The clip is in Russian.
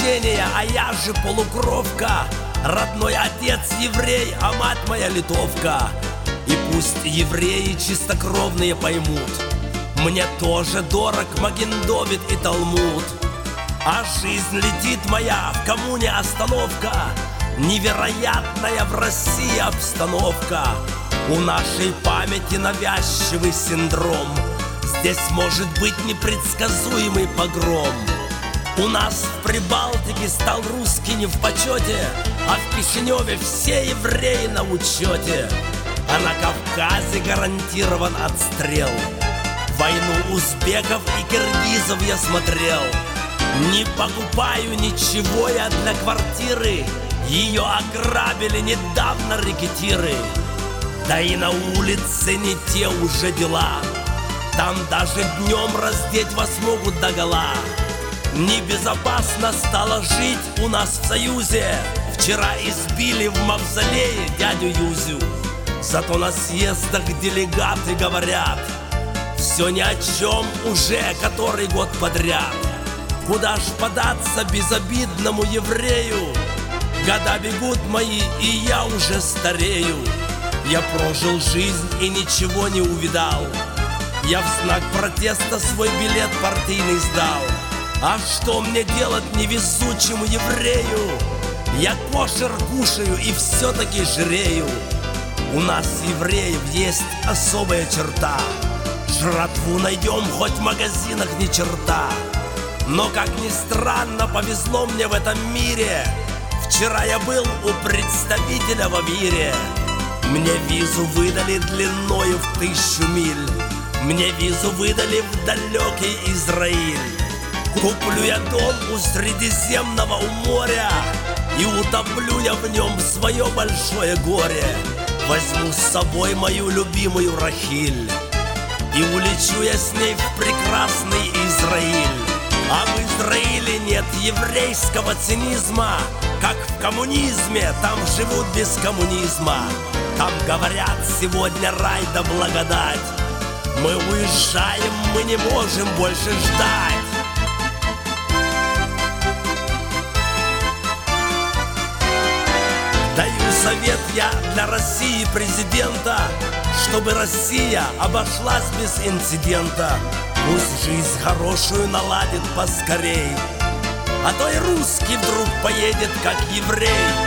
крещения, а я же полукровка. Родной отец еврей, а мать моя литовка. И пусть евреи чистокровные поймут, мне тоже дорог Маген-Довид и Талмуд. А жизнь летит моя, в коммуне остановка. Невероятная в России обстановка. У нашей памяти навязчивый синдром. Здесь может быть непредсказуемый погром. У нас в Прибалтике стал русский не в почете, а в Кишиневе все евреи на учете. А на Кавказе гарантирован отстрел. Войну узбеков и киргизов я смотрел. Не покупаю ничего я для квартиры. Ее ограбили недавно рэкетиры. Да и на улице не те уже дела. Там даже днем раздеть вас могут догола. Небезопасно стало жить у нас в Союзе. Вчера избили в мавзолее дядю Юзю. Зато на съездах делегаты говорят: все ни о чем уже который год подряд. Куда ж податься безобидному еврею? Года бегут мои, и я уже старею. Я прожил жизнь и ничего не увидал. Я в знак протеста свой билет партийный сдал. А что мне делать невезучему еврею? Я кошер кушаю и все-таки жирею. У нас, евреев, есть особая черта. Жратву найдем хоть в магазинах ни черта. Но, как ни странно, повезло мне в этом мире. Вчера я был у представителя в Авире. Мне визу выдали длиною в 1000 миль. Мне визу выдали в далекий Израиль. Куплю я дом у Средиземного моря, и утоплю я в нем свое большое горе. Возьму с собой мою любимую Рахиль, и улечу я с ней в прекрасный Израиль. А в Израиле нет еврейского цинизма. Как в коммунизме, там живут без коммунизма. Там говорят: сегодня рай да благодать. Мы уезжаем, мы не можем больше ждать. Даю совет я для России президента, чтобы Россия обошлась без инцидента. Пусть жизнь хорошую наладит поскорей, а то и русский вдруг поедет как еврей.